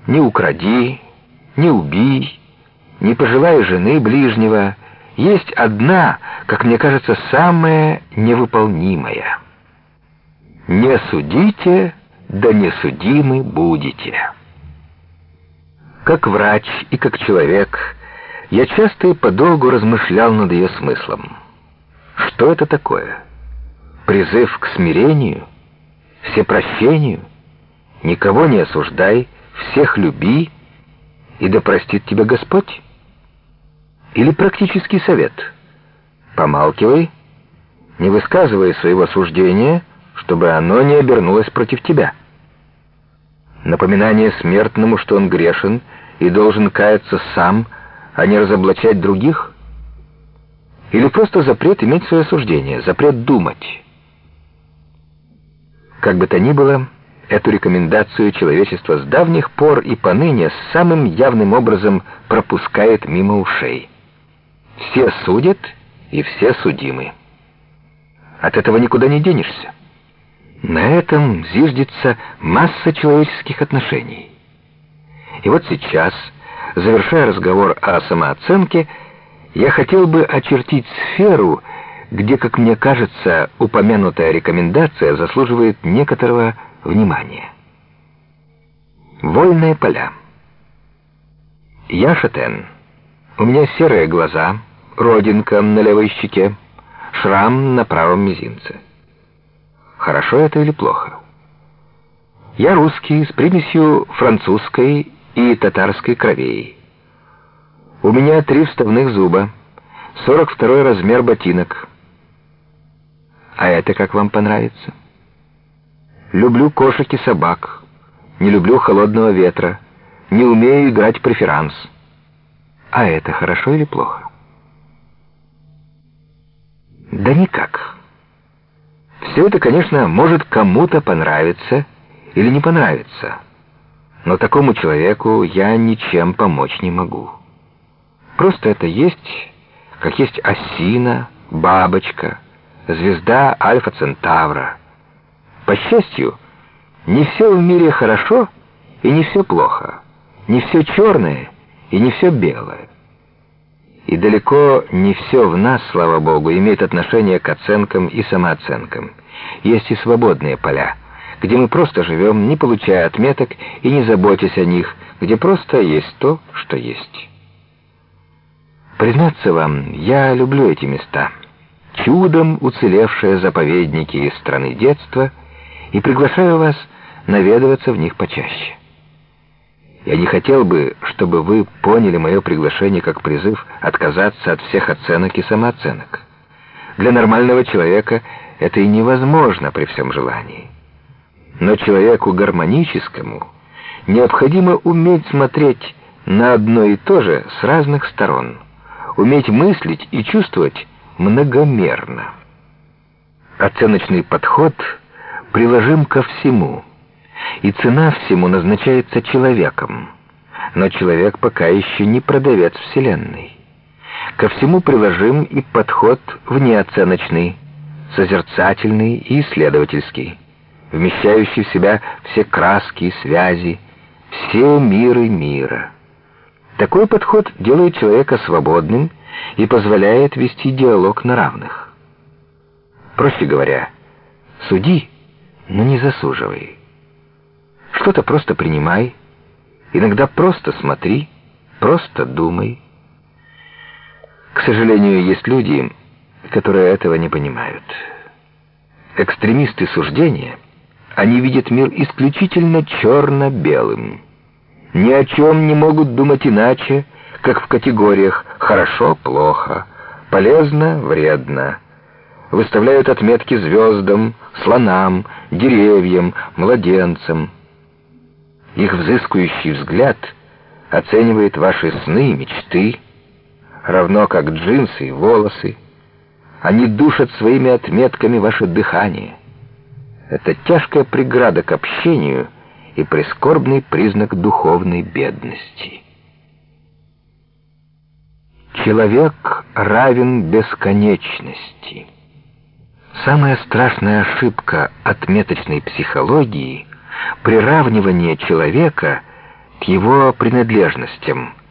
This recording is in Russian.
Не укради, не убей, не пожелай жены ближнего. Есть одна, как мне кажется, самая невыполнимая. Не судите, да не судимы будете. Как врач и как человек, я часто и подолгу размышлял над ее смыслом. Что это такое? Призыв к смирению, всепрощению? Никого не осуждай, всех люби, и да простит тебя Господь? Или практический совет? Помалкивай, не высказывай своего суждения, чтобы оно не обернулось против тебя. Напоминание смертному, что он грешен и должен каяться сам, а не разоблачать других? Или просто запрет иметь свое суждение, запрет думать? Как бы то ни было, эту рекомендацию человечество с давних пор и поныне самым явным образом пропускает мимо ушей. Все судят и все судимы. От этого никуда не денешься. На этом зиждется масса человеческих отношений. И вот сейчас, завершая разговор о самооценке, я хотел бы очертить сферу, где, как мне кажется, упомянутая рекомендация заслуживает некоторого внимания. Вольные поля. Я шатен. У меня серые глаза, родинка на левой щеке, шрам на правом мизинце. Хорошо это или плохо? Я русский с примесью французской и татарской кровей. У меня 3 вставных зуба, 42 размер ботинок. А это как вам понравится? Люблю кошек и собак, не люблю холодного ветра, не умею играть преферанс. А это хорошо или плохо? Да никак. Все это, конечно, может кому-то понравиться или не понравиться, но такому человеку я ничем помочь не могу. Просто это есть, как есть осина, бабочка, звезда Альфа-Центавра. По счастью, не все в мире хорошо и не все плохо, не все черное и не все белое. И далеко не все в нас, слава Богу, имеет отношение к оценкам и самооценкам. Есть и свободные поля, где мы просто живем, не получая отметок и не заботясь о них, где просто есть то, что есть. Признаться вам, я люблю эти места, чудом уцелевшие заповедники из страны детства, и приглашаю вас наведываться в них почаще. Я не хотел бы, чтобы вы поняли мое приглашение как призыв отказаться от всех оценок и самооценок. Для нормального человека это и невозможно при всем желании. Но человеку гармоническому необходимо уметь смотреть на одно и то же с разных сторон, уметь мыслить и чувствовать многомерно. Оценочный подход приложим ко всему, и цена всему назначается человеком, но человек пока еще не продавец Вселенной. Ко всему приложим и подход внеоценочный, созерцательный и исследовательский, вмещающий в себя все краски и связи, все миры мира. Такой подход делает человека свободным и позволяет вести диалог на равных. Проще говоря, суди, но не засуживай. Что-то просто принимай, иногда просто смотри, просто думай. К сожалению, есть люди, которые этого не понимают. Экстремисты суждения, они видят мир исключительно черно-белым. Ни о чем не могут думать иначе, как в категориях «хорошо-плохо», «полезно-вредно». Выставляют отметки звездам, слонам, деревьям, младенцам. Их взыскующий взгляд оценивает ваши сны и мечты, равно как джинсы и волосы. Они душат своими отметками ваше дыхание. Это тяжкая преграда к общению и прискорбный признак духовной бедности. Человек равен бесконечности. Самая страшная ошибка отметочной психологии — приравнивание человека к его принадлежностям.